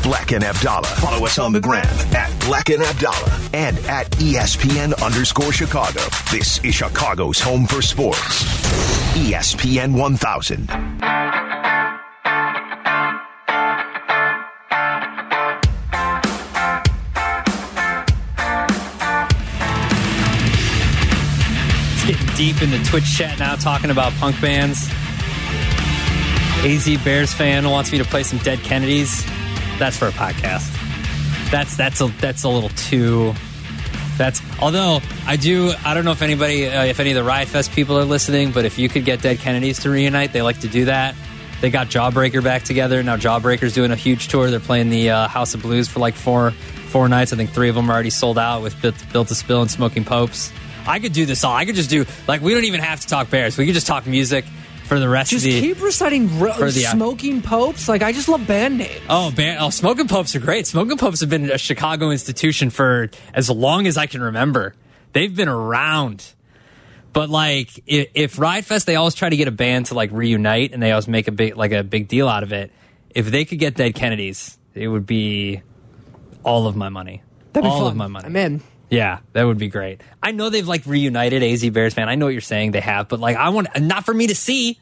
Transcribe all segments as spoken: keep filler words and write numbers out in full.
Black and Abdallah. Follow us on the gram at Black and Abdallah and at E S P N underscore Chicago. This is Chicago's home for sports. E S P N one thousand. Getting deep in the Twitch chat now, talking about punk bands. A Z Bears fan wants me to play some Dead Kennedys. That's for a podcast. That's that's a that's a little too. That's although I do. I don't know if anybody, uh, if any of the Riot Fest people are listening, but if you could get Dead Kennedys to reunite, they like to do that. They got Jawbreaker back together now. Jawbreaker's doing a huge tour. They're playing the uh, House of Blues for like four four nights. I think three of them are already sold out with Built, Built to Spill and Smoking Popes. I could do this all. I could just do, like, we don't even have to talk Bears. We could just talk music for the rest just of the... Just keep reciting ro- the, Smoking Popes. Like, I just love band names. Oh, band, oh, Smoking Popes are great. Smoking Popes have been a Chicago institution for as long as I can remember. They've been around. But, like, if, if Riot Fest, they always try to get a band to, like, reunite, and they always make a big, like, a big deal out of it. If they could get Dead Kennedys, it would be all of my money. That'd be all fun. of my money. I'm in. Yeah, that would be great. I know they've like reunited, A Z Bears fan. I know what you're saying, they have, but like I want not for me to see.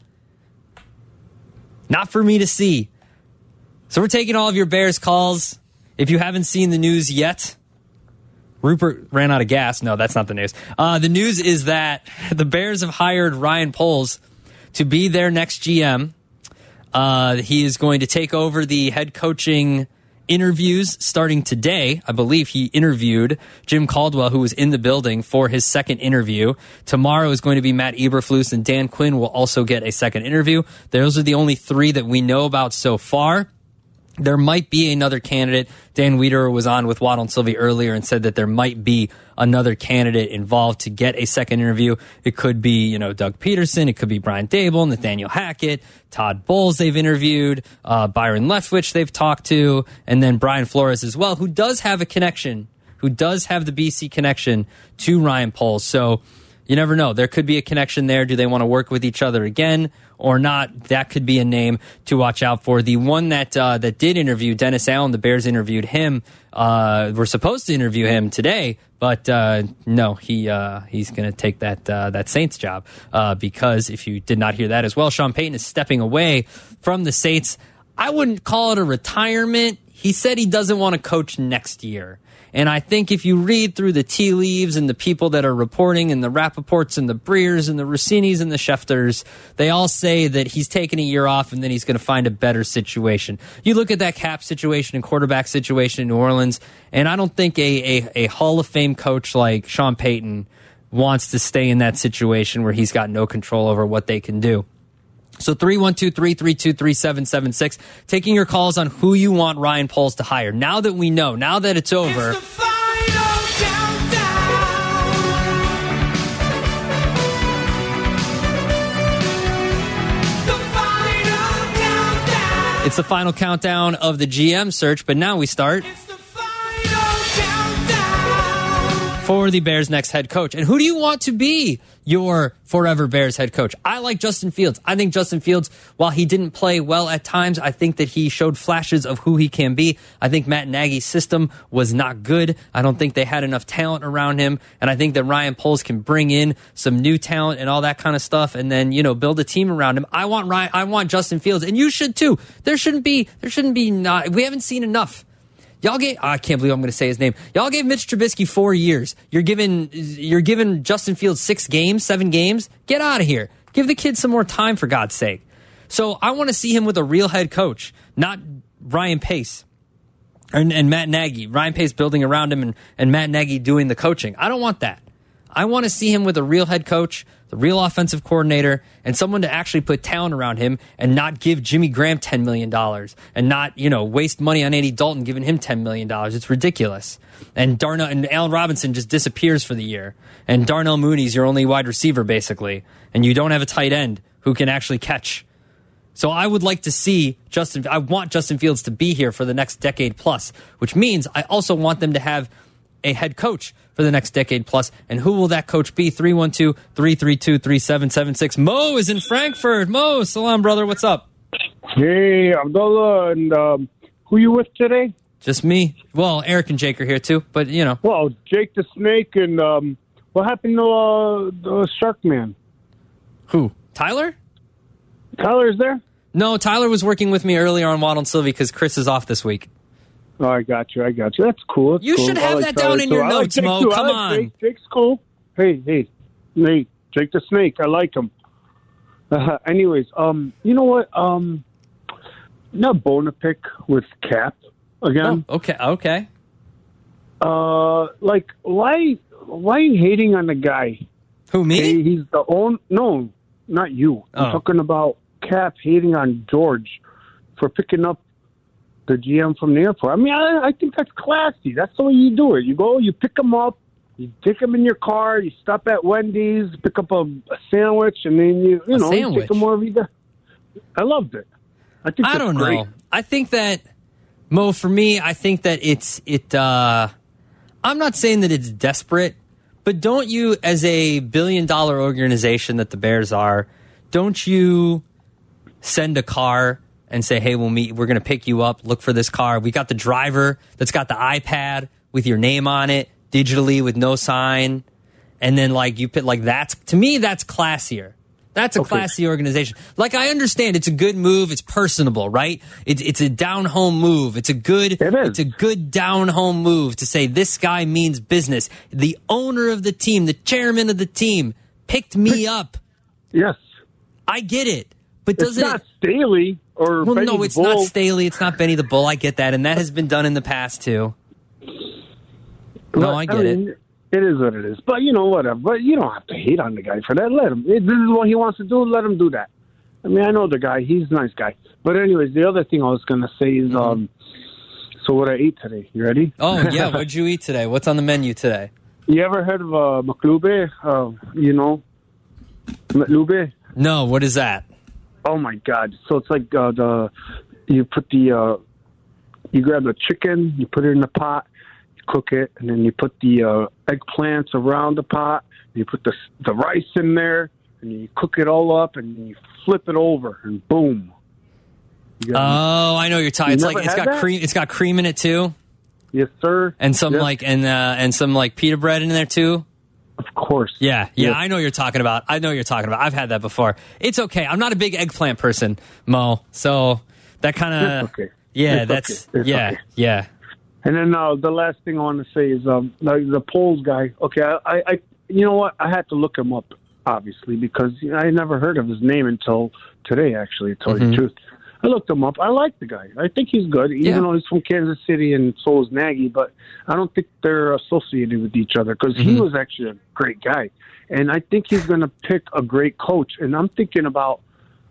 Not for me to see. So we're taking all of your Bears calls. If you haven't seen the news yet, Rupert ran out of gas. No, that's not the news. Uh, the news is that the Bears have hired Ryan Poles to be their next G M. Uh, he is going to take over the head coaching interviews starting today. I believe he interviewed Jim Caldwell, who was in the building for his second interview. Tomorrow is going to be Matt Eberflus, and Dan Quinn will also get a second interview. Those are the only three that we know about so far. There might be another candidate. Dan Wiederer was on with Waddle and Sylvie earlier and said that there might be another candidate involved to get a second interview. It could be, you know, Doug Peterson. It could be Brian Dable, Nathaniel Hackett, Todd Bowles they've interviewed, uh, Byron Leftwich they've talked to, and then Brian Flores as well, who does have a connection, who does have the B C connection to Ryan Poles. So you never know. There could be a connection there. Do they want to work with each other again or not? That could be a name to watch out for. The one that uh, that did interview, Dennis Allen, the Bears interviewed him. Uh, we're supposed to interview him today, but uh, no, he uh, he's going to take that uh, that Saints job uh, because if you did not hear that as well, Sean Payton is stepping away from the Saints. I wouldn't call it a retirement. He said he doesn't want to coach next year. And I think if you read through the tea leaves and the people that are reporting and the Rappaports and the Breers and the Rossinis and the Schefters, they all say that he's taking a year off and then he's going to find a better situation. You look at that cap situation and quarterback situation in New Orleans, and I don't think a, a, a Hall of Fame coach like Sean Payton wants to stay in that situation where he's got no control over what they can do. So three one two, three three two, three seven seven six, taking your calls on who you want Ryan Poles to hire. Now that we know, now that it's over. It's the final countdown. The final countdown. It's the final countdown of the G M search, but now we start it's the final countdown for the Bears' next head coach. And who do you want to be your forever Bears head coach? I like Justin Fields. I think Justin Fields, while he didn't play well at times, I think that he showed flashes of who he can be. I think Matt Nagy's system was not good. I don't think they had enough talent around him. And I think that Ryan Poles can bring in some new talent and all that kind of stuff and then, you know, build a team around him. I want Ryan, I want Justin Fields, and you should too. There shouldn't be, there shouldn't be not, we haven't seen enough. Y'all gave, oh, I can't believe I'm going to say his name. Y'all gave Mitch Trubisky four years. You're giving, you're giving Justin Fields six games, seven games. Get out of here. Give the kid some more time, for God's sake. So I want to see him with a real head coach, not Ryan Pace and, and Matt Nagy. Ryan Pace building around him and, and Matt Nagy doing the coaching. I don't want that. I want to see him with a real head coach, the real offensive coordinator, and someone to actually put talent around him and not give Jimmy Graham ten million dollars and not, you know, waste money on Andy Dalton giving him ten million dollars. It's ridiculous. And Darnell and Allen Robinson just disappears for the year. And Darnell Mooney's your only wide receiver, basically. And you don't have a tight end who can actually catch. So I would like to see Justin, I want Justin Fields to be here for the next decade plus, which means I also want them to have a head coach for the next decade plus. And who will that coach be? three one two, three three two, three seven seven six. Mo is in Frankfurt. Mo, salam, brother. What's up? Hey, Abdullah and um, Who you with today? Just me. Well, Eric and Jake are here too, but you know. Well, Jake the Snake and um, what happened to uh, the Shark Man? Who? Tyler? Tyler's there? No, Tyler was working with me earlier on Waddle and Sylvie because Chris is off this week. Oh, I got you. I got you. That's cool. That's You cool. should I have like that Tyler, down in too. your I like notes, Jake, Mo. too. I Come like on. Jake. Jake's cool. Hey, hey, Nate. Jake the Snake. I like him. Uh, anyways, um, you know what? Um, not bone to pick with Cap again. Oh, okay, okay. Uh, like why? Why are you hating on the guy? Who, me? Hey, he's the own. No, not you. I'm Oh. talking about Cap hating on George for picking up the G M from the airport. I mean, I, I think that's classy. That's the way you do it. You go, you pick him up, you take him in your car, you stop at Wendy's, pick up a, a sandwich, and then you, you A know, you sandwich? take him wherever you go. I loved it. I think I that's don't great. know. I think that, Mo, for me, I think that it's, it, uh, I'm not saying that it's desperate, but don't you, as a billion dollar organization that the Bears are, don't you send a car and say, hey, we'll meet, we're going to pick you up, look for this car. We got the driver that's got the iPad with your name on it, digitally with no sign. And then like you put like that's, to me, that's classier. That's a Okay. classy organization. Like I understand it's a good move. It's personable, right? It's it's a down home move. It's a good It is. it's a good down home move to say this guy means business. The owner of the team, the chairman of the team picked me up. Yes. I get it. But It's doesn't not it Staley or Well, Benny no, the it's Bull. not Staley, it's not Benny the Bull. I get that and that has been done in the past too. No, But, I get it. mean, It is what it is. But, you know, whatever. But you don't have to hate on the guy for that. Let him. If this is what he wants to do, let him do that. I mean, I know the guy. He's a nice guy. But anyways, the other thing I was going to say is, um, so what I ate today. You ready? Oh yeah, what'd you eat today? What's on the menu today? You ever heard of uh, McLube? Uh, you know, McLube? No, what is that? Oh, my God. So it's like uh, the, you put the, uh, you grab the chicken, you put it in the pot, cook it, and then you put the uh, eggplants around the pot. You put the the rice in there, and you cook it all up, and you flip it over, and boom. You got- Oh, I know what you're talking. You It's never like it's had got that? cream. It's got cream in it too, yes, sir. and some Yes, like and uh, and some like pita bread in there too. of course. Yeah, yeah, Yes. I know what you're talking about. I know what you're talking about. I've had that before. It's okay. I'm not a big eggplant person, Mo. So that kind of It's okay. yeah, It's that's okay. It's yeah, okay. yeah. And then uh, the last thing I want to say is um, like the polls guy. Okay, I, I, you know what? I had to look him up, obviously, because you know, I never heard of his name until today. Actually, to tell you the truth, I looked him up. I like the guy. I think he's good, even Yeah. though he's from Kansas City and so is Nagy. But I don't think they're associated with each other because he was actually a great guy, and I think he's going to pick a great coach. And I'm thinking about,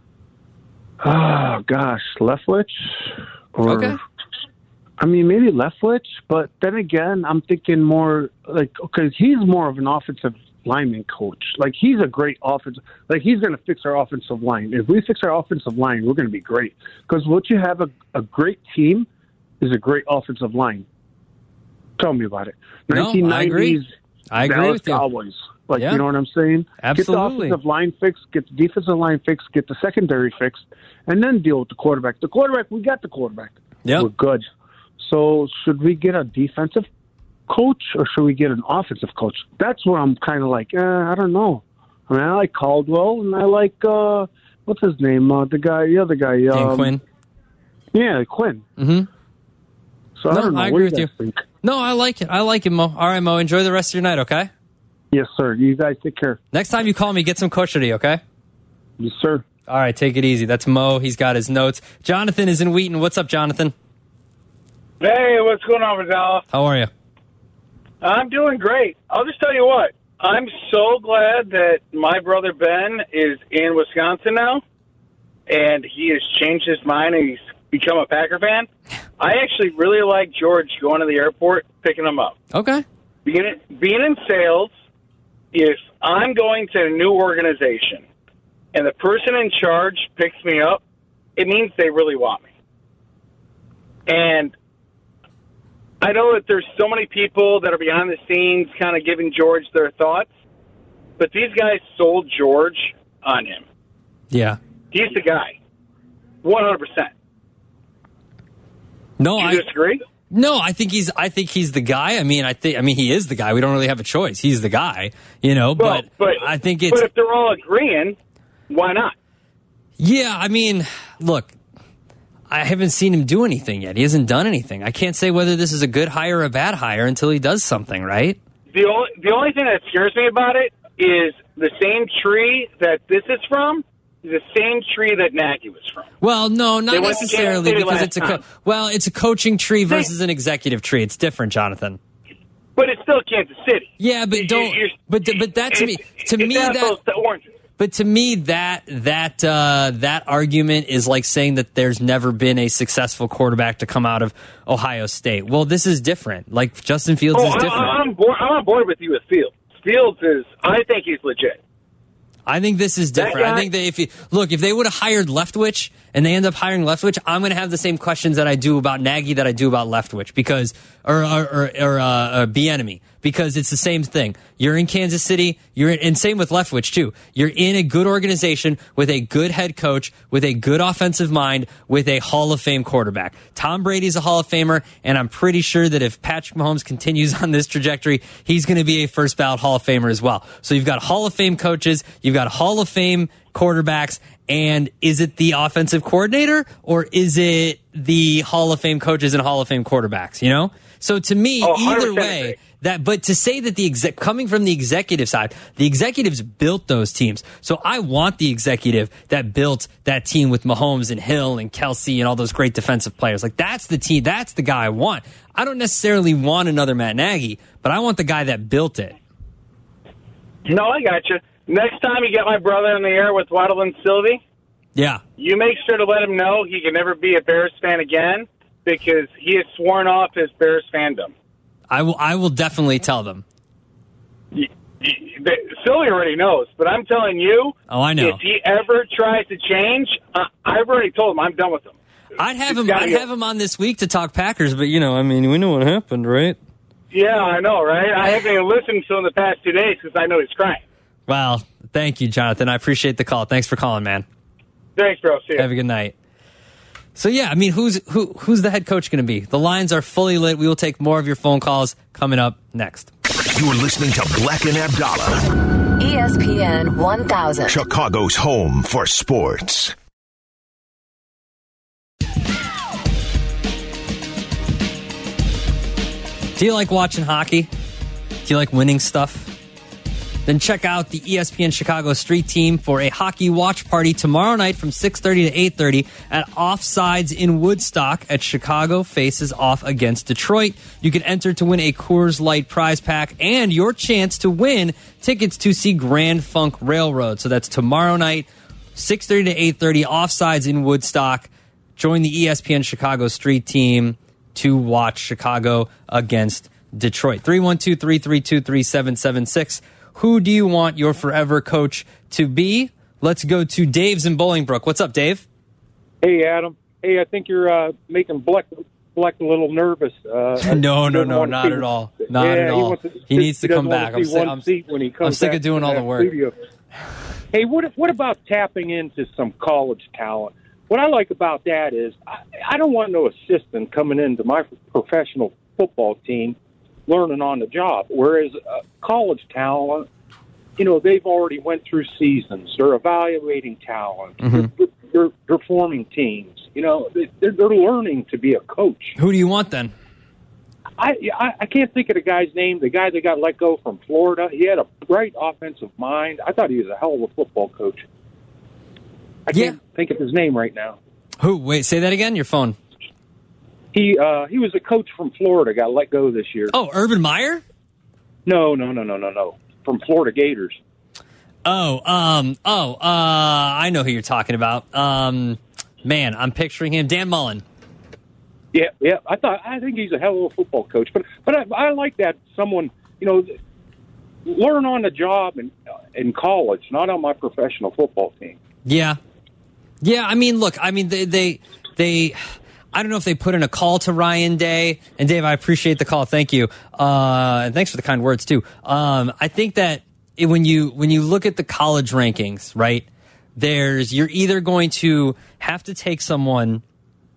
oh gosh, Leftwich or. Okay. I mean, maybe Leftwich, but then again, I'm thinking more like, because he's more of an offensive lineman coach. Like, he's a great offensive, like, he's going to fix our offensive line. If we fix our offensive line, we're going to be great. Because what you have a, a great team is a great offensive line. Tell me about it. No, I agree. nineteen nineties I agree Dallas with you. Cowboys. Like, Yeah. you know what I'm saying? Absolutely. Get the offensive line fixed, get the defensive line fixed, get the secondary fixed, and then deal with the quarterback. The quarterback, we got the quarterback. Yep. We're good. So should we get a defensive coach or should we get an offensive coach? That's where I'm kind of like, eh, I don't know. I mean, I like Caldwell and I like, uh, what's his name? Uh, the guy, the other guy. Dan Um, Quinn. Yeah, Quinn. Mm-hmm. So I No, don't know. I What agree do with guys think? No, I like it. I like it, Mo. All right, Mo. Enjoy the rest of your night. Okay. Yes, sir. You guys take care. Next time you call me, get some koshery. Okay. Yes, sir. All right, take it easy. That's Mo. He's got his notes. Jonathan is in Wheaton. What's up, Jonathan? Hey, what's going on, Vidal? How are you? I'm doing great. I'll just tell you what. I'm so glad that my brother Ben is in Wisconsin now, and he has changed his mind and he's become a Packer fan. I actually really like George going to the airport, picking him up. Okay. Being, being in sales, if I'm going to a new organization and the person in charge picks me up, it means they really want me. And I know that there's so many people that are behind the scenes kind of giving George their thoughts, but these guys sold George on him. Yeah. He's the guy. one hundred percent. No, Do you I disagree? No, I think he's. I think he's the guy. I mean, I think. I mean, he is the guy. We don't really have a choice. He's the guy, you know. Well, But, but I think it's. But if they're all agreeing, why not? Yeah, I mean, look, I haven't seen him do anything yet. He hasn't done anything. I can't say whether this is a good hire or a bad hire until he does something, right? The only the only thing that scares me about it is the same tree that this is from. The same tree that Nagy was from. Well, no, not They went to necessarily, Kansas City because last it's a co- time. well, it's a coaching tree versus an executive tree. It's different, Jonathan. But it's still Kansas City. Yeah, but don't. You- you- But but that to me, it's- to it's me apples that. to oranges. But to me, that that uh, that argument is like saying that there's never been a successful quarterback to come out of Ohio State. Well, this is different. Like Justin Fields Oh, is I- different. I, I'm, board, I'm on board with you with Fields. Fields is, I think he's legit. I think this is different. That guy- I think that if you look, if they would have hired Leftwich and they end up hiring Leftwich, I'm going to have the same questions that I do about Nagy that I do about Leftwich because, or or or, or, uh, or Bieniemy, because it's the same thing. You're in Kansas City. You're in, and same with Leftwich too. You're in a good organization with a good head coach, with a good offensive mind, with a Hall of Fame quarterback. Tom Brady's a Hall of Famer, and I'm pretty sure that if Patrick Mahomes continues on this trajectory, he's going to be a first ballot Hall of Famer as well. So you've got Hall of Fame coaches, you've got Hall of Fame quarterbacks, and is it the offensive coordinator or is it the Hall of Fame coaches and Hall of Fame quarterbacks? You know, so to me, Oh, either one hundred percent way. agree. That, but to say that the exec coming from the executive side, the executives built those teams. So I want the executive that built that team with Mahomes and Hill and Kelsey and all those great defensive players. Like that's the team. That's the guy I want. I don't necessarily want another Matt Nagy, but I want the guy that built it. No, I got you. Next time you get my brother in the air with Waddle and Sylvie, Yeah. you make sure to let him know he can never be a Bears fan again because he has sworn off his Bears fandom. I will, I will definitely tell them. Y- y- the- Sylvie already knows, but I'm telling you, Oh, I know. if he ever tries to change, uh, I've already told him I'm done with him. I'd have It's him, gotta I'd go. have him on this week to talk Packers, but you know, I mean, we know what happened, right? Yeah, I know, right? I haven't even listened to him the past two days because I know he's crying. Well, thank you, Jonathan. I appreciate the call. Thanks for calling, man. Thanks, bro. See ya. Have a good night. So yeah, I mean, who's who? Who's the head coach going to be? The lines are fully lit. We will take more of your phone calls coming up next. You're listening to Black and Abdallah, E S P N one thousand. Chicago's home for sports. Do you like watching hockey? Do you like winning stuff? Then check out the E S P N Chicago Street Team for a hockey watch party tomorrow night from six thirty to eight thirty at Offsides in Woodstock at Chicago faces off against Detroit. You can enter to win a Coors Light prize pack and your chance to win tickets to see Grand Funk Railroad. So that's tomorrow night, six thirty to eight thirty, Offsides in Woodstock. Join the E S P N Chicago Street Team to watch Chicago against Detroit. three one two, three three two, three seven seven six. Who do you want your forever coach to be? Let's go to Dave's in Bolingbrook. What's up, Dave? Hey, Adam. Hey, I think you're uh, making Bleck, Bleck a little nervous. Uh, No, no, doesn't no, want to not see- at all. Not yeah, at all. wants to- He needs to doesn't come want back. to I'm see si- one I'm- seat when he comes I'm sick of back doing to all the that work. studio. Hey, what what about tapping into some college talent? What I like about that is I, I don't want no assistant coming into my professional football team learning on the job, whereas uh, college talent, you know, they've already went through seasons. They're evaluating talent. Mm-hmm. They're, they're, they're forming teams. You know, they're, they're learning to be a coach. Who do you want then? I, I I can't think of the guy's name. The guy that got let go from Florida. He had a bright offensive mind. I thought he was a hell of a football coach. I Yeah. can't think of his name right now. Who? Wait, say that again. Your phone. He uh, he was a coach from Florida. Got let go this year. Oh, Urban Meyer? No, no, no, no, no, no. From Florida Gators. Oh, um, oh, uh, I know who you're talking about. Um, man, I'm picturing him. Dan Mullen. Yeah, yeah. I thought I think he's a hell of a football coach. But but I, I like that someone you know learn on the job in in college, not on my professional football team. Yeah. Yeah, I mean, look, I mean, they, they, they, I don't know if they put in a call to Ryan Day. And Dave, I appreciate the call. Thank you. Uh, and thanks for the kind words too. Um, I think that it, when you, when you look at the college rankings, right, there's, you're either going to have to take someone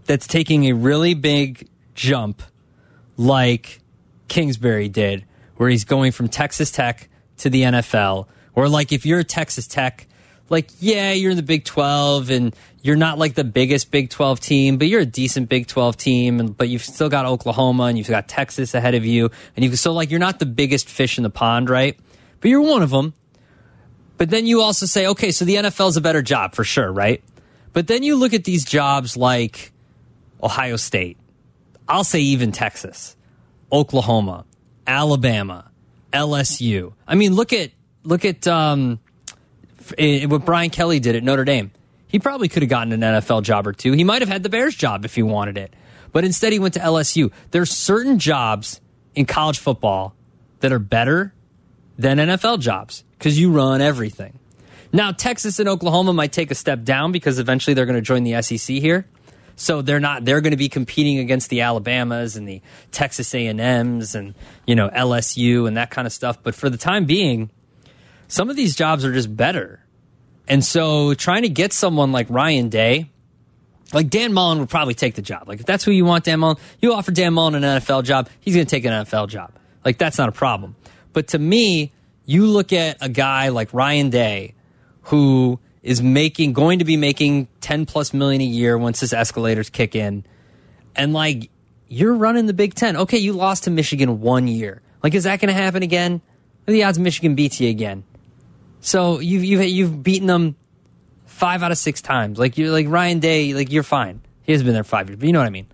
that's taking a really big jump like Kingsbury did, where he's going from Texas Tech to the N F L, or like if you're Texas Tech, like, yeah, you're in the Big twelve and you're not like the biggest Big twelve team, but you're a decent Big twelve team, and, but you've still got Oklahoma and you've got Texas ahead of you. And you so like, you're not the biggest fish in the pond, right? But you're one of them. But then you also say, okay, so the N F L is a better job for sure, right? But then you look at these jobs like Ohio State, I'll say even Texas, Oklahoma, Alabama, L S U. I mean, look at, look at, um, what Brian Kelly did at Notre Dame. He probably could have gotten an N F L job or two. He might have had the Bears job if he wanted it. But instead he went to L S U. There's certain jobs in college football that are better than N F L jobs because you run everything. Now, Texas and Oklahoma might take a step down because eventually they're going to join the S E C here. So they're not, they're going to be competing against the Alabamas and the Texas A and M's and, you know, L S U and that kind of stuff. But for the time being, some of these jobs are just better. And so trying to get someone like Ryan Day, like Dan Mullen would probably take the job. Like if that's who you want, Dan Mullen, you offer Dan Mullen an N F L job, he's going to take an N F L job. Like that's not a problem. But to me, you look at a guy like Ryan Day who is making, going to be making ten plus million a year once his escalators kick in. And like, you're running the Big Ten. Okay, you lost to Michigan one year. Like, is that going to happen again? What are the odds Michigan beats you again? So you've, you've, you've beaten them five out of six times. Like you're like Ryan Day, like you're fine. He has been there five years, but you know what I mean?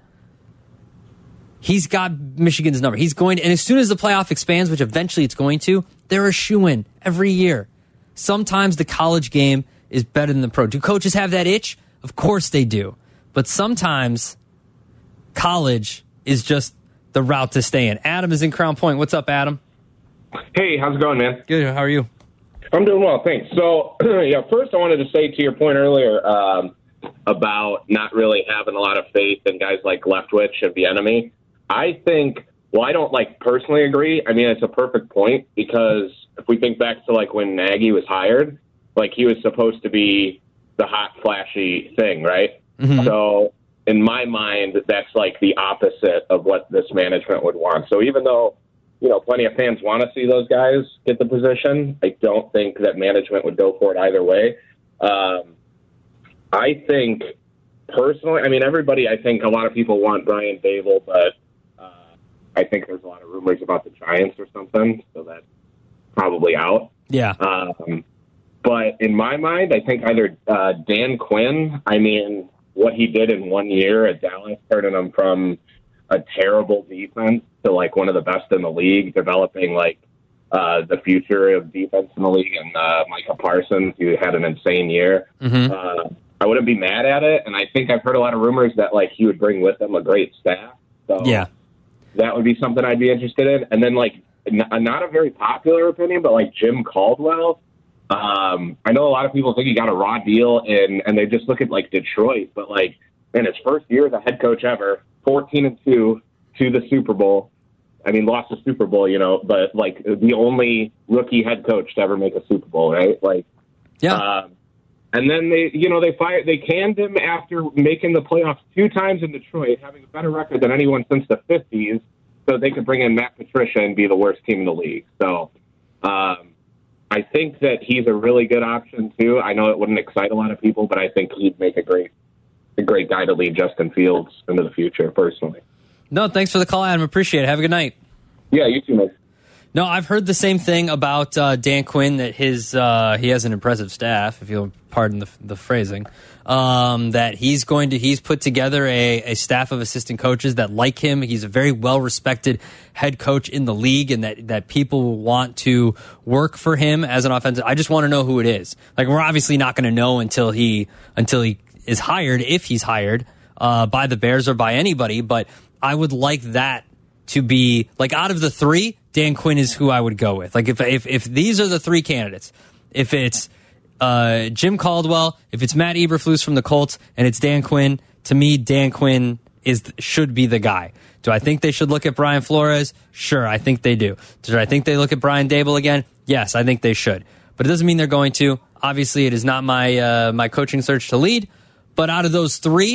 He's got Michigan's number. He's going to, and as soon as the playoff expands, which eventually it's going to, they're a shoo-in every year. Sometimes the college game is better than the pro. Do coaches have that itch? Of course they do. But sometimes college is just the route to stay in. Adam is in Crown Point. What's up, Adam? Hey, how's it going, man? Good. How are you? I'm doing well, thanks. So, yeah, first I wanted to say to your point earlier um, about not really having a lot of faith in guys like Leftwich of the enemy. I think, well, I don't, like, personally agree. I mean, it's a perfect point because if we think back to, like, when Nagy was hired, like, he was supposed to be the hot, flashy thing, right? Mm-hmm. So, in my mind, that's, like, the opposite of what this management would want. So even though, you know, plenty of fans want to see those guys get the position, I don't think that management would go for it either way. Um, I think, personally, I mean, everybody, I think a lot of people want Brian Daboll, but uh, I think there's a lot of rumors about the Giants or something, so that's probably out. Yeah. Um, but in my mind, I think either uh, Dan Quinn, I mean, what he did in one year at Dallas, turning them from a terrible defense to like one of the best in the league, developing like uh, the future of defense in the league, and uh, Micah Parsons, who had an insane year. Mm-hmm. Uh, I wouldn't be mad at it, and I think I've heard a lot of rumors that like he would bring with him a great staff. So yeah, that would be something I'd be interested in. And then like n- not a very popular opinion, but like Jim Caldwell. Um, I know a lot of people think he got a raw deal, and and they just look at like Detroit, but like in his first year as a head coach ever, fourteen and two to the Super Bowl. I mean, lost the Super Bowl, you know, but like the only rookie head coach to ever make a Super Bowl, right? Like, yeah. Um, and then they, you know, they fired, they canned him after making the playoffs two times in Detroit, having a better record than anyone since the fifties, so they could bring in Matt Patricia and be the worst team in the league. So, um, I think that he's a really good option too. I know it wouldn't excite a lot of people, but I think he'd make a great, a great guy to lead Justin Fields into the future, personally. No, thanks for the call, Adam. Appreciate it. Have a good night. Yeah, you too, man. No, I've heard the same thing about uh, Dan Quinn, that his uh, he has an impressive staff, if you'll pardon the, the phrasing, um, that he's going to he's put together a, a staff of assistant coaches that like him. He's a very well-respected head coach in the league, and that, that people want to work for him as an offensive. I just want to know who it is. Like, we're obviously not going to know until he until he is hired, if he's hired uh, by the Bears or by anybody, but I would like that to be, like, out of the three, Dan Quinn is who I would go with. Like, if if, if these are the three candidates, if it's uh, Jim Caldwell, if it's Matt Eberflus from the Colts, and it's Dan Quinn, to me, Dan Quinn is should be the guy. Do I think they should look at Brian Flores? Sure, I think they do. Do I think they look at Brian Daboll again? Yes, I think they should. But it doesn't mean they're going to. Obviously, it is not my uh, my coaching search to lead. But out of those three,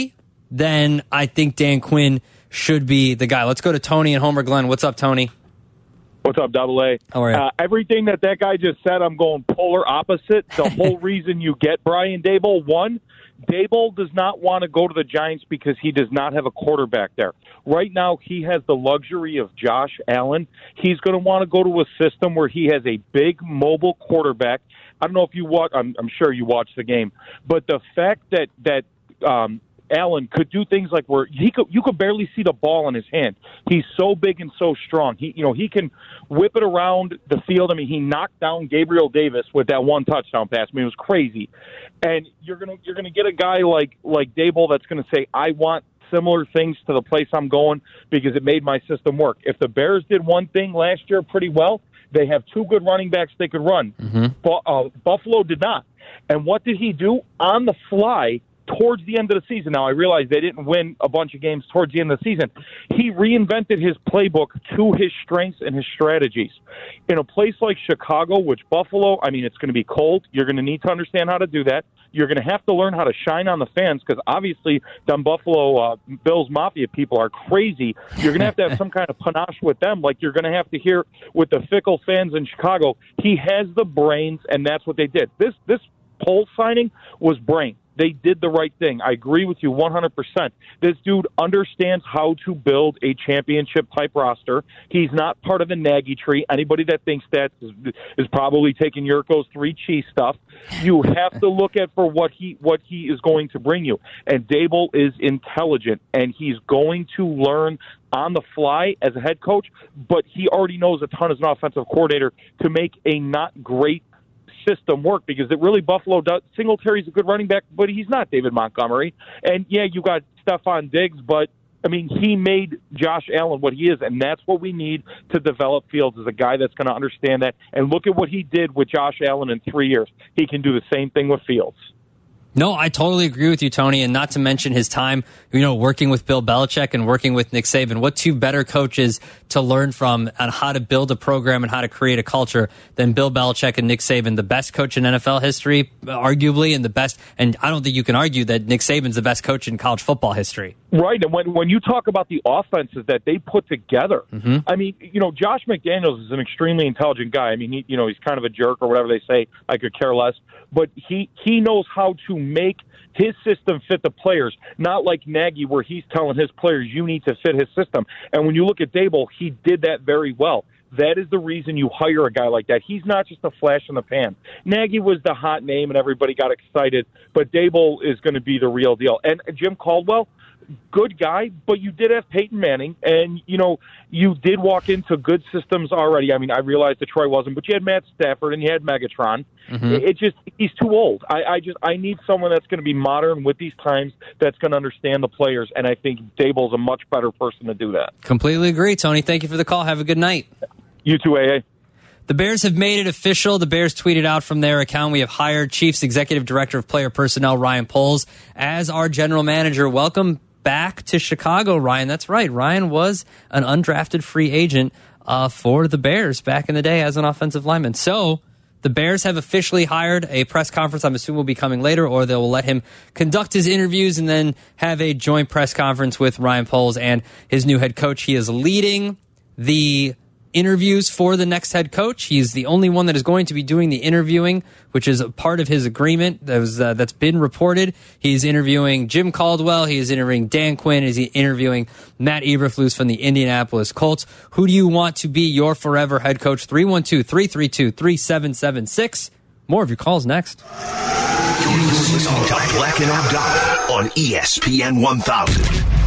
then I think Dan Quinn should be the guy. Let's go to Tony and Homer Glen. What's up, Tony? What's up, Double A? How are you? Uh, everything that that guy just said, I'm going polar opposite. The whole reason you get Brian Daboll, one, Daboll does not want to go to the Giants because he does not have a quarterback there. Right now, he has the luxury of Josh Allen. He's going to want to go to a system where he has a big mobile quarterback. I don't know if you watch. I'm, I'm sure you watched the game, but the fact that that um, Allen could do things like where he could, you could barely see the ball in his hand. He's so big and so strong. He, you know, he can whip it around the field. I mean, he knocked down Gabriel Davis with that one touchdown pass. I mean, it was crazy. And you're gonna you're gonna get a guy like like Daboll that's gonna say, I want similar things to the place I'm going because it made my system work. If the Bears did one thing last year pretty well, they have two good running backs they could run. Mm-hmm. But, uh, Buffalo did not. And what did he do? On the fly, towards the end of the season, now I realize they didn't win a bunch of games towards the end of the season, he reinvented his playbook to his strengths and his strategies. In a place like Chicago, which Buffalo, I mean, it's going to be cold. You're going to need to understand how to do that. You're going to have to learn how to shine on the fans because obviously them Buffalo uh, Bills Mafia people are crazy. You're going to have to have some kind of panache with them like you're going to have to hear with the fickle fans in Chicago. He has the brains, and that's what they did. This, this Poles signing was brain. They did the right thing. I agree with you one hundred percent. This dude understands how to build a championship-type roster. He's not part of the Nagy tree. Anybody that thinks that is, is probably taking Yurko's three cheese stuff. You have to look at for what he what he is going to bring you. And Daboll is intelligent, and he's going to learn on the fly as a head coach, but he already knows a ton as an offensive coordinator to make a not great system work because it really Buffalo does. Singletary's a good running back, but he's not David Montgomery. And yeah, you got Stephon Diggs, but I mean, he made Josh Allen what he is, and that's what we need to develop Fields as a guy that's going to understand that. And look at what he did with Josh Allen in three years. He can do the same thing with Fields. No, I totally agree with you, Tony, and not to mention his time, you know, working with Bill Belichick and working with Nick Saban. What two better coaches to learn from on how to build a program and how to create a culture than Bill Belichick and Nick Saban, the best coach in N F L history, arguably, and the best, and I don't think you can argue that Nick Saban's the best coach in college football history. Right, and when when you talk about the offenses that they put together, mm-hmm. I mean, you know, Josh McDaniels is an extremely intelligent guy. I mean, he, you know, he's kind of a jerk or whatever they say. I could care less, but he he knows how to make his system fit the players, not like Nagy where he's telling his players, you need to fit his system. And when you look at Daboll, he did that very well. That is the reason you hire a guy like that. He's not just a flash in the pan. Nagy was the hot name and everybody got excited, but Daboll is going to be the real deal. And Jim Caldwell, good guy, but you did have Peyton Manning, and, you know, you did walk into good systems already. I mean, I realized Detroit wasn't, but you had Matt Stafford and you had Megatron. Mm-hmm. It, it just, he's too old. I, I just, I need someone that's going to be modern with these times, that's going to understand the players, and I think Daboll's a much better person to do that. Completely agree, Tony. Thank you for the call. Have a good night. You too, A A. The Bears have made it official. The Bears tweeted out from their account, we have hired Chiefs Executive Director of Player Personnel, Ryan Poles, as our general manager. Welcome back to Chicago, Ryan. That's right. Ryan was an undrafted free agent uh, for the Bears back in the day as an offensive lineman. So the Bears have officially hired. A press conference, I'm assuming, will be coming later, or they will let him conduct his interviews and then have a joint press conference with Ryan Poles and his new head coach. He is leading the interviews for the next head coach. He's the only one that is going to be doing the interviewing, which is a part of his agreement that was, uh, that's been reported. He's interviewing Jim Caldwell. He is interviewing Dan Quinn. He's interviewing Matt Eberflus from the Indianapolis Colts. Who do you want to be your forever head coach? three one two, three three two, three seven seven six. More of your calls next. You're listening to Black and Abdallah on E S P N one thousand.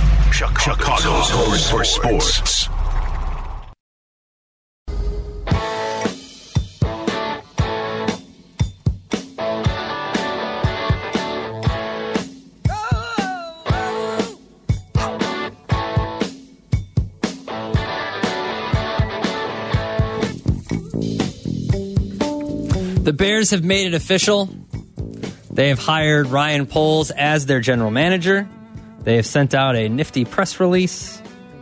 Chicago's home for sports. The Bears have made it official. They have hired Ryan Poles as their general manager. They have sent out a nifty press release.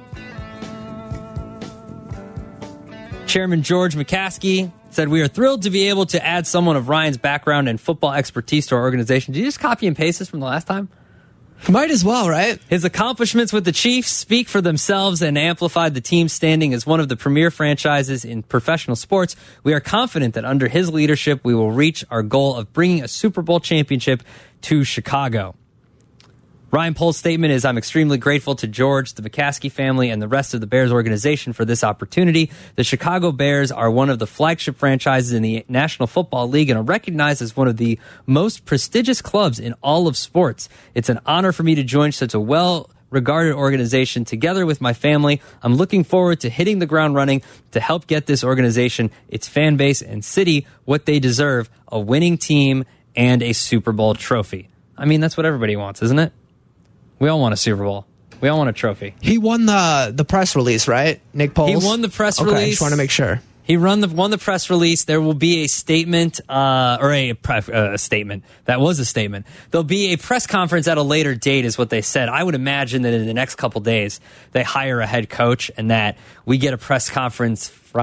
Chairman George McCaskey said, we are thrilled to be able to add someone of Ryan's background and football expertise to our organization. Did you just copy and paste this from the last time? Might as well, right? His accomplishments with the Chiefs speak for themselves and amplified the team's standing as one of the premier franchises in professional sports. We are confident that under his leadership, we will reach our goal of bringing a Super Bowl championship to Chicago. Ryan Poles' statement is, I'm extremely grateful to George, the McCaskey family, and the rest of the Bears organization for this opportunity. The Chicago Bears are one of the flagship franchises in the National Football League and are recognized as one of the most prestigious clubs in all of sports. It's an honor for me to join such a well-regarded organization together with my family. I'm looking forward to hitting the ground running to help get this organization, its fan base, and city what they deserve, a winning team and a Super Bowl trophy. I mean, that's what everybody wants, isn't it? We all want a Super Bowl. We all want a trophy. He won the the press release, right? Nick Poles? He won the press okay, release. I just want to make sure. He run the, won the press release. There will be a statement, uh, or a, uh, a statement. That was a statement. There'll be a press conference at a later date is what they said. I would imagine that in the next couple days, they hire a head coach and that we get a press conference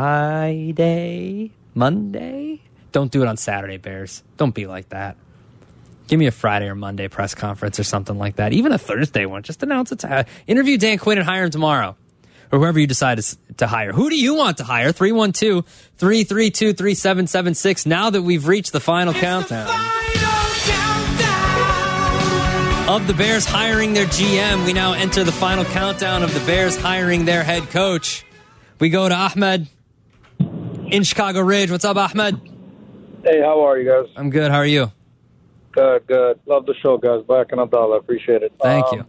Friday, Monday. Don't do it on Saturday, Bears. Don't be like that. Give me a Friday or Monday press conference or something like that. Even a Thursday one. Just announce it. To, uh, interview Dan Quinn and hire him tomorrow. Or whoever you decide to, to hire. Who do you want to hire? three one two, three three two, three seven seven six. Now that we've reached the final it's countdown. The final countdown of the Bears hiring their G M, we now enter the final countdown of the Bears hiring their head coach. We go to Ahmed in Chicago Ridge. What's up, Ahmed? Hey, how are you guys? I'm good. How are you? Good, good. Love the show, guys. Black and Abdallah. Appreciate it. Thank um, you.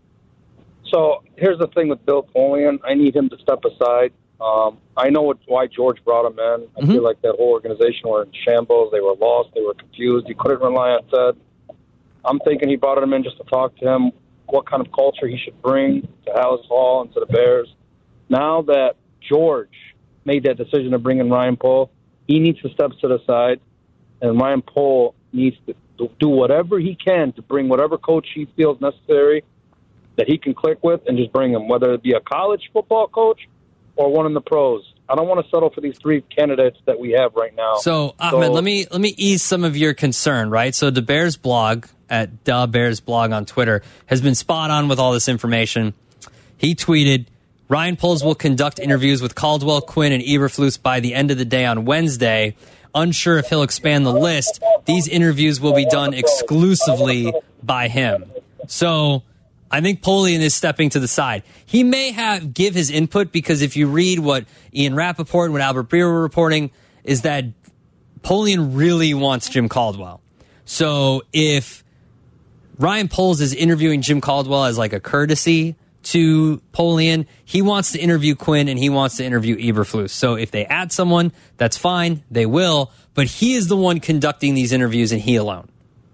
So here's the thing with Bill Polian. I need him to step aside. Um, I know what, why George brought him in. I mm-hmm. feel like that whole organization were in shambles. They were lost. They were confused. You couldn't rely on Ted. I'm thinking he brought him in just to talk to him what kind of culture he should bring to Halas Hall and to the Bears. Now that George made that decision to bring in Ryan Poles, he needs to step to the side, and Ryan Poles needs to do whatever he can to bring whatever coach he feels necessary that he can click with and just bring him, whether it be a college football coach or one in the pros. I don't want to settle for these three candidates that we have right now. So, Ahmed, so, let me let me ease some of your concern, right? So the Bears blog at Da Bears blog on Twitter has been spot on with all this information. He tweeted, Ryan Poles will conduct interviews with Caldwell, Quinn, and Eberflus by the end of the day on Wednesday. Unsure if he'll expand the list. These interviews will be done exclusively by him. So I think Polian is stepping to the side. He may have give his input because if you read what Ian Rappaport and what Albert Breer were reporting is that Polian really wants Jim Caldwell. So if Ryan Poles is interviewing Jim Caldwell as like a courtesy to Polian, he wants to interview Quinn and he wants to interview Eberflus. So if they add someone, that's fine. They will. But he is the one conducting these interviews and he alone.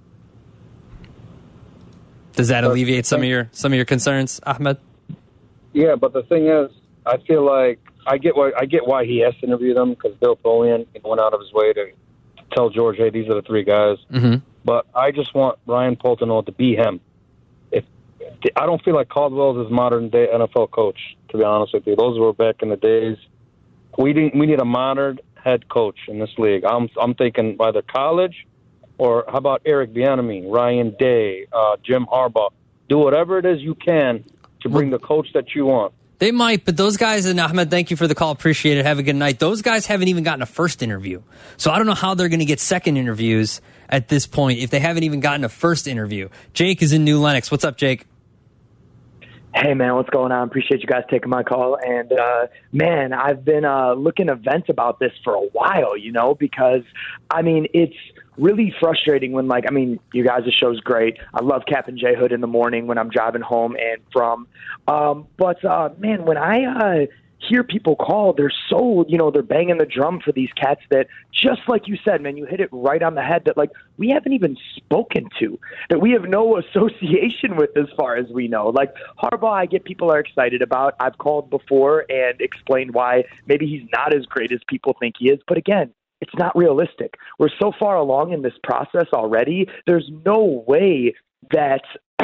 Does that alleviate some of your some of your concerns, Ahmed? Yeah, but the thing is, I feel like I get why I get why he has to interview them because Bill Polian went out of his way to tell George, hey, these are the three guys. Mm-hmm. But I just want Ryan Poles to know to be him. If I don't feel like Caldwell is his modern day N F L coach, to be honest with you. Those were back in the days. We didn't. We need a modern head coach in this league. I'm I'm thinking either college. Or how about Eric Bieniemy, Ryan Day, uh, Jim Harbaugh? Do whatever it is you can to bring the coach that you want. They might, but those guys, and Ahmed, thank you for the call. Appreciate it. Have a good night. Those guys haven't even gotten a first interview. So I don't know how they're going to get second interviews at this point if they haven't even gotten a first interview. Jake is in New Lenox. What's up, Jake? Hey, man, what's going on? Appreciate you guys taking my call. And, uh, man, I've been uh, looking to vent about this for a while, you know, because, I mean, it's really frustrating when, like, I mean, you guys, the show's great. I love Captain J Hood in the morning when I'm driving home and from. Um, but, uh, man, when I uh, hear people call, they're so, you know, they're banging the drum for these cats that, just like you said, man, you hit it right on the head that, like, we haven't even spoken to, that we have no association with as far as we know. Like, Harbaugh, I get people are excited about. I've called before and explained why maybe he's not as great as people think he is. But again, it's not realistic. We're so far along in this process already. There's no way that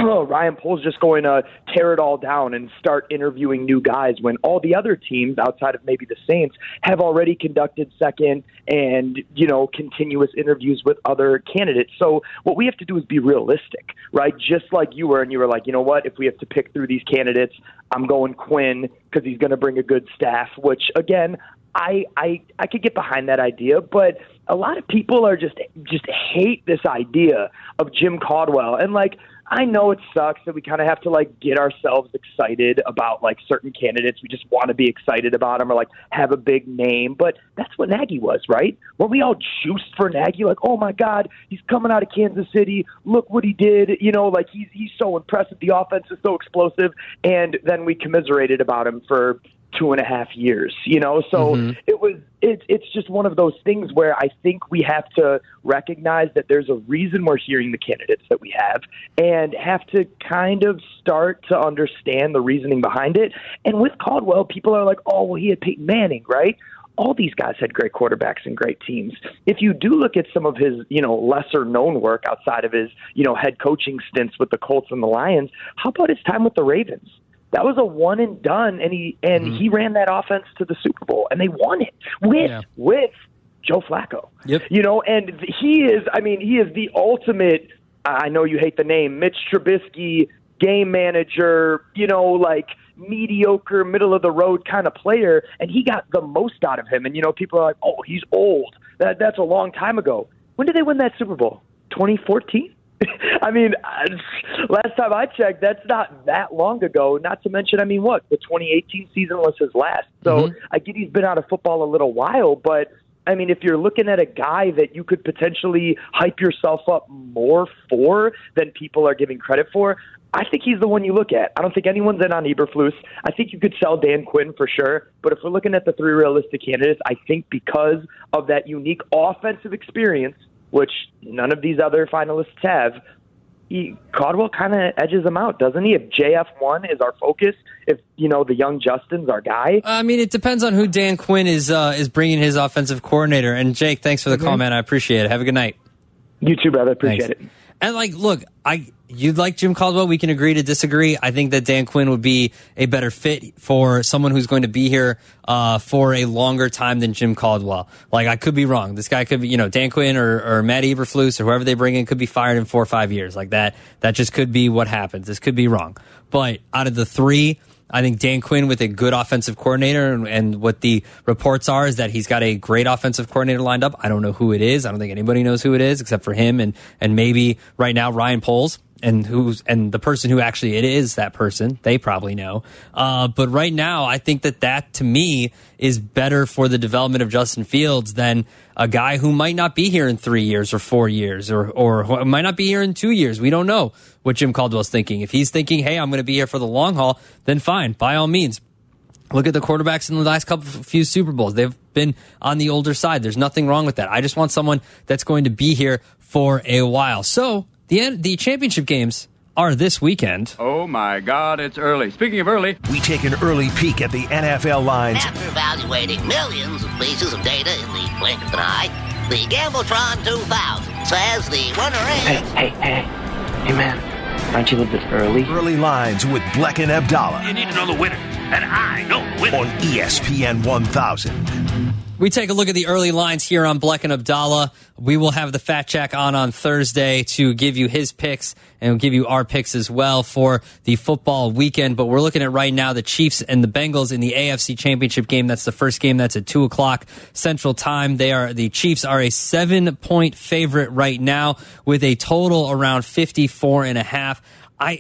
Ryan Poles just going to tear it all down and start interviewing new guys when all the other teams outside of maybe the Saints have already conducted second and, you know, continuous interviews with other candidates. So what we have to do is be realistic, right? Just like you were, and you were like, you know what, if we have to pick through these candidates, I'm going Quinn because he's going to bring a good staff, which, again, I, I I could get behind that idea, but a lot of people are just just hate this idea of Jim Caldwell. And, like, I know it sucks that we kind of have to, like, get ourselves excited about, like, certain candidates. We just want to be excited about them or, like, have a big name. But that's what Nagy was, right? When we all juiced for Nagy, like, oh, my God, he's coming out of Kansas City. Look what he did. You know, like, he's, he's so impressive. The offense is so explosive. And then we commiserated about him for two and a half years, you know? So mm-hmm. it was, it, it's just one of those things where I think we have to recognize that there's a reason we're hearing the candidates that we have and have to kind of start to understand the reasoning behind it. And with Caldwell, people are like, oh, well, he had Peyton Manning, right? All these guys had great quarterbacks and great teams. If you do look at some of his, you know, lesser known work outside of his, you know, head coaching stints with the Colts and the Lions, how about his time with the Ravens? That was a one and done, and he and mm-hmm. he ran that offense to the Super Bowl, and they won it with yeah. with Joe Flacco. Yep. You know, and he is, I mean, he is the ultimate, I know you hate the name, Mitch Trubisky, game manager, you know, like mediocre, middle of the road kind of player, and he got the most out of him. And, you know, people are like, oh, he's old. That That's a long time ago. When did they win that Super Bowl? twenty fourteen? I mean, last time I checked, that's not that long ago. Not to mention, I mean, what? The twenty eighteen season was his last. So mm-hmm. I get he's been out of football a little while, but I mean, if you're looking at a guy that you could potentially hype yourself up more for than people are giving credit for, I think he's the one you look at. I don't think anyone's in on Eberflus. I think you could sell Dan Quinn for sure. But if we're looking at the three realistic candidates, I think because of that unique offensive experience, which none of these other finalists have, he, Caldwell kind of edges them out, doesn't he? If J F one is our focus, if, you know, the young Justin's our guy. I mean, it depends on who Dan Quinn is uh, is bringing his offensive coordinator. And, Jake, thanks for the mm-hmm. call, man. I appreciate it. Have a good night. You too, brother. Appreciate thanks. it. And, like, look, I you'd like Jim Caldwell. We can agree to disagree. I think that Dan Quinn would be a better fit for someone who's going to be here uh, for a longer time than Jim Caldwell. Like, I could be wrong. This guy could be, you know, Dan Quinn or, or Matt Eberflus or whoever they bring in could be fired in four or five years. Like, that, that just could be what happens. This could be wrong. But out of the three, I think Dan Quinn with a good offensive coordinator, and, and what the reports are is that he's got a great offensive coordinator lined up. I don't know who it is. I don't think anybody knows who it is except for him and and maybe right now Ryan Poles, and who's and the person who actually it is that person. They probably know. Uh, but right now, I think that that to me is better for the development of Justin Fields than a guy who might not be here in three years or four years or or might not be here in two years. We don't know what Jim Caldwell's thinking. If he's thinking, hey, I'm going to be here for the long haul, then fine, by all means. Look at the quarterbacks in the last couple few Super Bowls. They've been on the older side. There's nothing wrong with that. I just want someone that's going to be here for a while. So the the championship games are this weekend. Oh, my God, it's early. Speaking of early, we take an early peek at the N F L lines. After evaluating millions of pieces of data in the blink of an eye, the Gambletron two thousand says the winner is... Hey, hey, hey, hey, man, aren't you a little bit early? Early lines with Bleck and Abdallah. You need to know the winner, and I know the winner. On E S P N one thousand. We take a look at the early lines here on Bleck and Abdallah. We will have the Fat Jack on on Thursday to give you his picks and we'll give you our picks as well for the football weekend. But we're looking at right now the Chiefs and the Bengals in the A F C Championship game. That's the first game. That's at two o'clock Central Time. They are the Chiefs are a seven-point favorite right now with a total around fifty-four and a half. I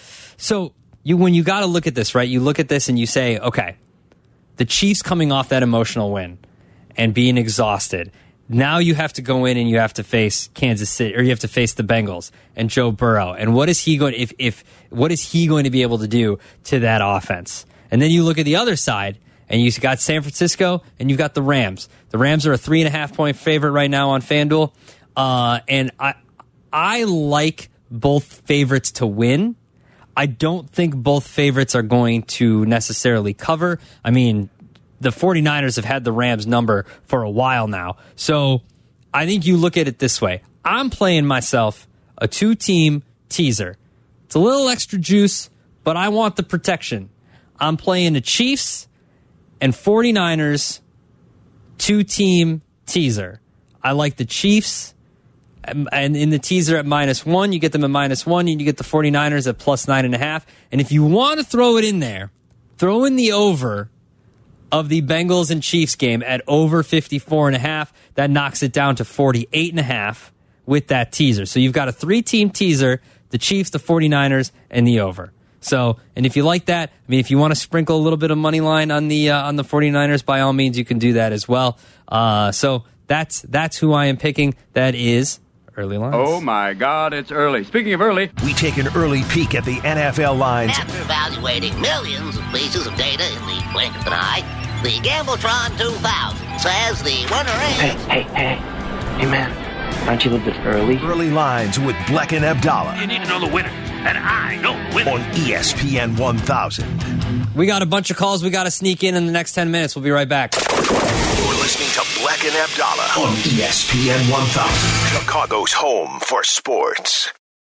so you when you got to look at this, right? You look at this and you say, okay, the Chiefs coming off that emotional win and being exhausted. Now you have to go in and you have to face Kansas City, or you have to face the Bengals and Joe Burrow. And what is he going if if what is he going to be able to do to that offense? And then you look at the other side and you've got San Francisco and you've got the Rams. The Rams are a three and a half point favorite right now on FanDuel. Uh, and I I like both favorites to win. I don't think both favorites are going to necessarily cover. I mean, the 49ers have had the Rams number for a while now. So I think you look at it this way. I'm playing myself a two-team teaser. It's a little extra juice, but I want the protection. I'm playing the Chiefs and 49ers two-team teaser. I like the Chiefs, and in the teaser at minus one, you get them at minus one, and you get the 49ers at plus nine and a half. And if you want to throw it in there, throw in the over of the Bengals and Chiefs game at over fifty-four and a half. That knocks it down to forty-eight and a half with that teaser. So you've got a three-team teaser, the Chiefs, the 49ers, and the over. So, and if you like that, I mean, if you want to sprinkle a little bit of money line on the uh, on the 49ers, by all means, you can do that as well. Uh, so that's that's who I am picking. That is early lines. Oh, my God, it's early. Speaking of early, we take an early peek at the N F L lines. After evaluating millions of pieces of data in the blink of an eye, the Gambletron two thousand says the winner is... Hey, hey, hey, hey, man, why don't you live this early? Early lines with Bleck and Abdallah. You need to know the winner, and I know the winner. On E S P N one thousand. We got a bunch of calls we got to sneak in in the next ten minutes. We'll be right back. You're listening to Bleck and Abdallah on E S P N one thousand, Chicago's home for sports.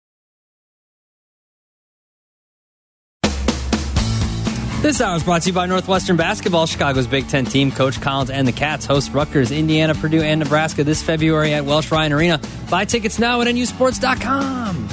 This hour is brought to you by Northwestern Basketball. Chicago's Big Ten team, Coach Collins and the Cats host Rutgers, Indiana, Purdue, and Nebraska this February at Welsh Ryan Arena. Buy tickets now at N U sports dot com.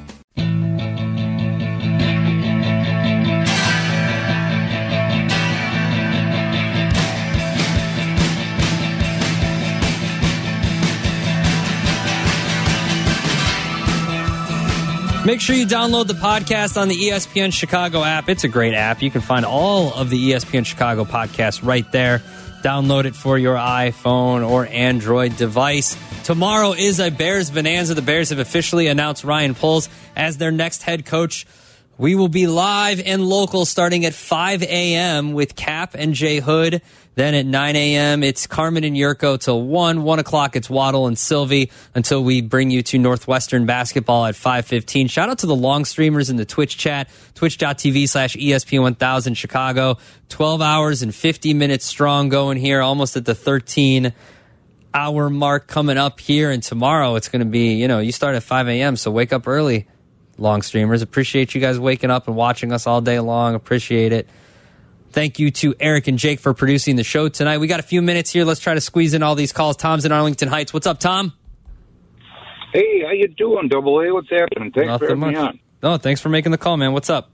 Make sure you download the podcast on the E S P N Chicago app. It's a great app. You can find all of the E S P N Chicago podcasts right there. Download it for your iPhone or Android device. Tomorrow is a Bears Bonanza. The Bears have officially announced Ryan Poles as their next head coach. We will be live and local starting at five a.m. with Cap and Jay Hood. Then at nine a.m., it's Carmen and Yurko till one. one o'clock, it's Waddle and Sylvie until we bring you to Northwestern basketball at five fifteen. Shout out to the long streamers in the Twitch chat, twitch.tv slash ESPN1000 Chicago. twelve hours and fifty minutes strong going here, almost at the thirteen hour mark coming up here. And tomorrow it's going to be, you know, you start at five a.m., so wake up early, long streamers. Appreciate you guys waking up and watching us all day long. Appreciate it. Thank you to Eric and Jake for producing the show tonight. We got a few minutes here. Let's try to squeeze in all these calls. Tom's in Arlington Heights. What's up, Tom? Hey, how you doing, Double A? What's happening? Thanks Nothing for having much. me on. Oh, thanks for making the call, man. What's up?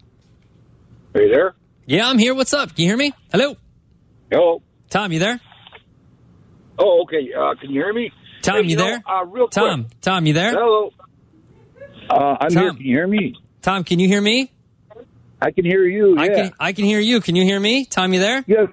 Are you there? Yeah, I'm here. What's up? Can you hear me? Hello? Hello? Tom, you there? Oh, okay. Uh, can you hear me? Tom, hey, you, you there? Know, uh, real Tom, quick. Tom, you there? Hello. Uh, I'm Tom. here. Can you hear me? Tom, can you hear me? I can hear you, yeah. I can, I can hear you. Can you hear me? Tom, you there? Yes,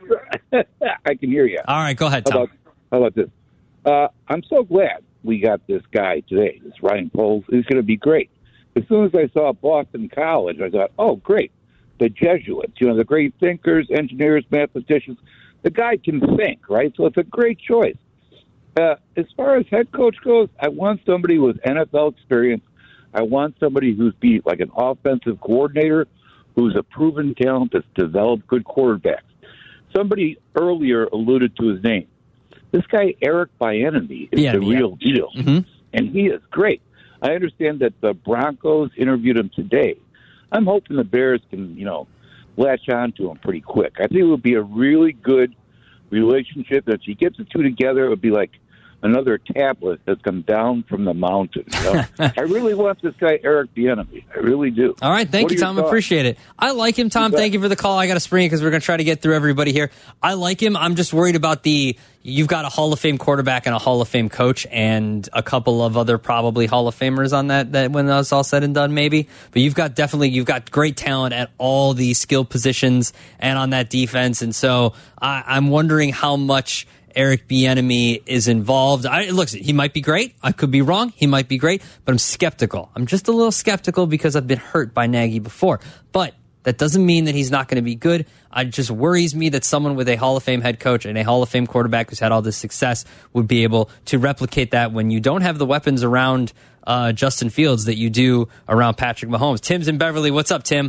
I can hear you. All right, go ahead, How Tom. about, how about this? Uh, I'm so glad we got this guy today, this Ryan Poles. He's going to be great. As soon as I saw Boston College, I thought, oh, great. The Jesuits, you know, the great thinkers, engineers, mathematicians. The guy can think, right? So it's a great choice. Uh, as far as head coach goes, I want somebody with N F L experience. I want somebody who's be like an offensive coordinator, who's a proven talent that's developed good quarterbacks. Somebody earlier alluded to his name. This guy, Eric Bieniemy, is yeah, the yeah. real deal, mm-hmm. and he is great. I understand that the Broncos interviewed him today. I'm hoping the Bears can, you know, latch on to him pretty quick. I think it would be a really good relationship. If he gets the two together, it would be like another tablet that's come down from the mountain. You know? I really want this guy, Eric Bieniemy. I really do. All right. Thank What you, are your Tom. thoughts? Appreciate it. I like him, Tom. You bet. Thank you for the call. I got to spring because we're going to try to get through everybody here. I like him. I'm just worried about the, you've got a Hall of Fame quarterback and a Hall of Fame coach and a couple of other probably Hall of Famers on that, that when that's all said and done, maybe. But you've got definitely, you've got great talent at all the skill positions and on that defense. And so I, I'm wondering how much Eric Bieniemy is involved. I, look, he might be great. I could be wrong. He might be great, but I'm skeptical. I'm just a little skeptical because I've been hurt by Nagy before. But that doesn't mean that he's not going to be good. It just worries me that someone with a Hall of Fame head coach and a Hall of Fame quarterback who's had all this success would be able to replicate that when you don't have the weapons around uh, Justin Fields that you do around Patrick Mahomes. Tim's in Beverly. What's up, Tim?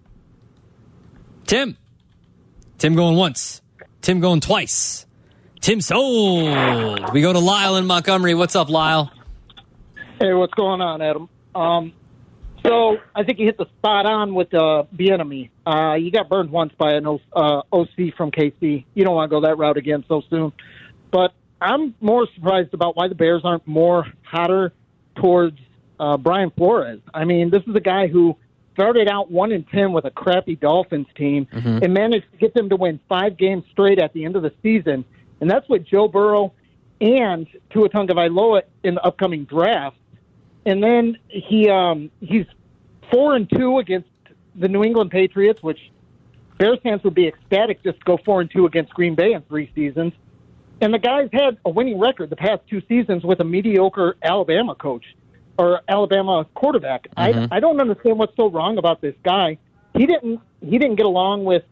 Tim. Tim going once. Tim going twice. Tim sold. We go to Lyle in Montgomery. What's up, Lyle? Hey, what's going on, Adam? Um, So I think you hit the spot on with uh, Bieniemy. Uh, you got burned once by an o, uh, O C from K C. You don't want to go that route again so soon. But I'm more surprised about why the Bears aren't more hotter towards uh, Brian Flores. I mean, this is a guy who started out one and ten with a crappy Dolphins team Mm-hmm. and managed to get them to win five games straight at the end of the season. And that's with Joe Burrow and Tua Tagovailoa in the upcoming draft. And then he um, he's four and two against the New England Patriots, which Bears fans would be ecstatic just to go four and two against Green Bay in three seasons. And the guy's had a winning record the past two seasons with a mediocre Alabama coach or Alabama quarterback. Mm-hmm. I I don't understand what's so wrong about this guy. He didn't he didn't get along with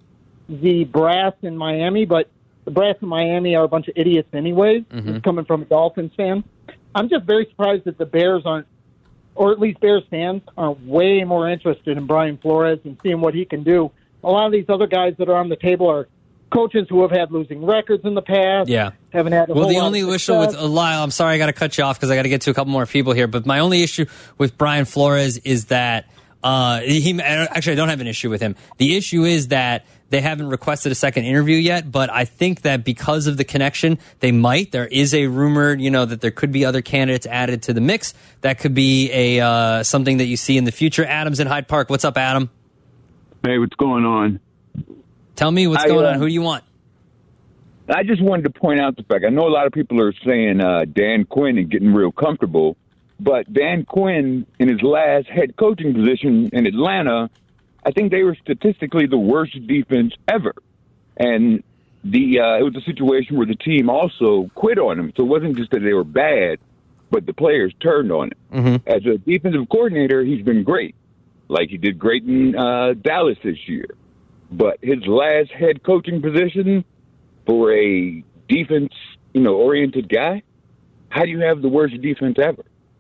the brass in Miami, but the brass in Miami are a bunch of idiots anyways. Mm-hmm. It's coming from a Dolphins fan. I'm just very surprised that the Bears aren't, or at least Bears fans, are way more interested in Brian Flores and seeing what he can do. A lot of these other guys that are on the table are coaches who have had losing records in the past. Yeah. Haven't had a Well, whole the lot only of issue with success. Lyle, I'm sorry, I got to cut you off because I got to get to a couple more people here. But my only issue with Brian Flores is that uh, he actually I don't have an issue with him. The issue is that they haven't requested a second interview yet. But I think that because of the connection, they might. There is a rumor, you know, that there could be other candidates added to the mix. That could be a uh, something that you see in the future. Adam's in Hyde Park. What's up, Adam? Hey, what's going on? Tell me what's I, going uh, on. Who do you want? I just wanted to point out the fact, I know a lot of people are saying uh, Dan Quinn and getting real comfortable, but Dan Quinn, in his last head coaching position in Atlanta, I think they were statistically the worst defense ever. And the uh, it was a situation where the team also quit on him. So it wasn't just that they were bad, but the players turned on him. Mm-hmm. As a defensive coordinator, he's been great. Like he did great in uh, Dallas this year. But his last head coaching position for a defense, you know, oriented guy, how do you have the worst defense ever?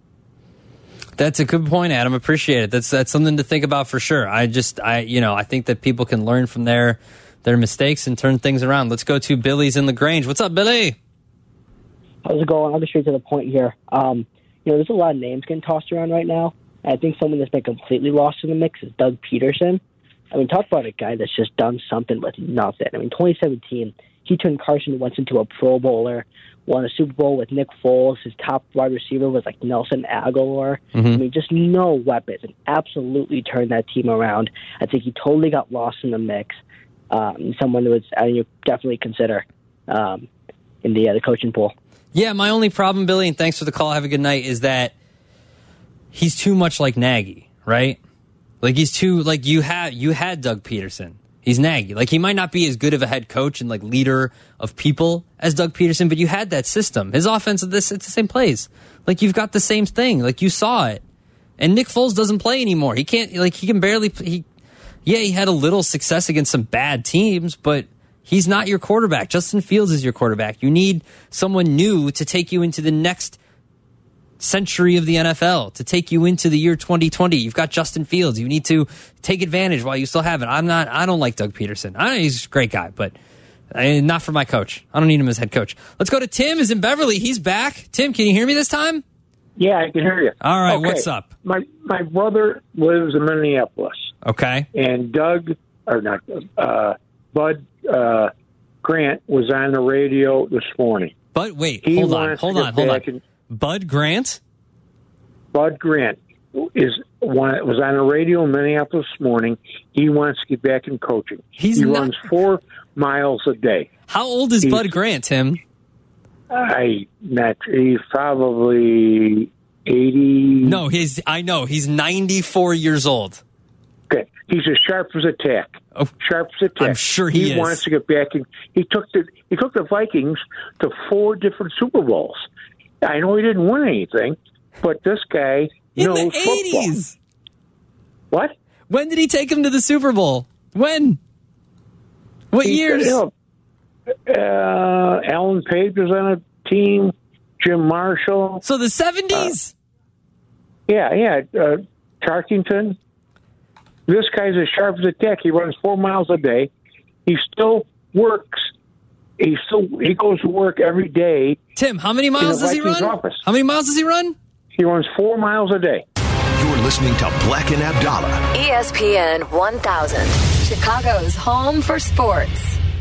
That's a good point, Adam. Appreciate it. That's that's something to think about for sure. I just, I, you know, I think that people can learn from their their mistakes and turn things around. Let's go to Billy's in LaGrange. What's up, Billy? How's it going? I'll get straight to the point here. Um, you know, there's a lot of names getting tossed around right now. I think someone that's been completely lost in the mix is Doug Peterson. I mean, talk about a guy that's just done something with nothing. I mean, twenty seventeen, he turned Carson Wentz into a Pro Bowler, won a Super Bowl with Nick Foles. His top wide receiver was like Nelson Aguilar. Mm-hmm. I mean, just no weapons, and absolutely turned that team around. I think he totally got lost in the mix. Um, someone that was, I mean, you definitely consider um, in the uh, the coaching pool. Yeah, my only problem, Billy, and thanks for the call, have a good night, is that he's too much like Nagy, right? Like he's too, like you had, you had Doug Peterson. He's Nagy. Like he might not be as good of a head coach and like leader of people as Doug Peterson, but you had that system. His offense, this it's the same plays. Like you've got the same thing. Like you saw it. And Nick Foles doesn't play anymore. He can't, like he can barely, he, yeah, he had a little success against some bad teams, but he's not your quarterback. Justin Fields is your quarterback. You need someone new to take you into the next century of the N F L, to take you into the year twenty twenty. You've got Justin Fields. You need to take advantage while you still have it. I'm not, I don't like Doug Peterson. I know he's a great guy, but uh, not for my coach. I don't need him as head coach. Let's go to Tim, is in Beverly. He's back. Tim, can you hear me this time? Yeah, I can hear you. All right, Okay. what's up? My my brother lives in Minneapolis, Okay. and Doug, or not, uh, Bud uh, Grant was on the radio this morning. But wait, He hold on, wants hold to on, get hold on. back in- Bud Grant? Bud Grant is one was on the radio in Minneapolis this morning. He wants to get back in coaching. He's he not- runs four miles a day. How old is He's- Bud Grant, Tim? I not he's probably eighty. No, he's, I know, he's ninety-four years old. Okay, he's as sharp as a tack. Oh, sharp as a tack. I'm sure he is. wants to get back in. He took the he took the Vikings to four different Super Bowls. I know he didn't win anything, but this guy In knows the football. eighties. What? When did he take him to the Super Bowl? When? What He- years? you know, uh, Alan Page was on a team. Jim Marshall. So the seventies. Uh, yeah, yeah. Uh, Tarkington. This guy's as sharp as a tack. He runs four miles a day. He still works. He still he goes to work every day. Tim, how many miles in the does he Vikings run? office. How many miles does he run? He runs four miles a day. You're listening to Black and Abdallah. E S P N one thousand, Chicago's home for sports.